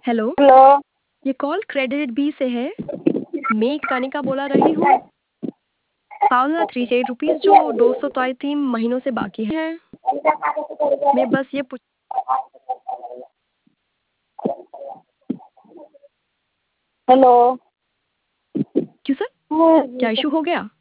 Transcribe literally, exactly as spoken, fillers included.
Hello, hello. ये call KreditBee से है। मैं कनिका बोला रही हूँ। पावला थ्री से रुपीस जो दो सौ तो तीन महीनों से बाकी है। मैं बस ये पूछ हेलो। क्यों सर, क्या इशू हो गया?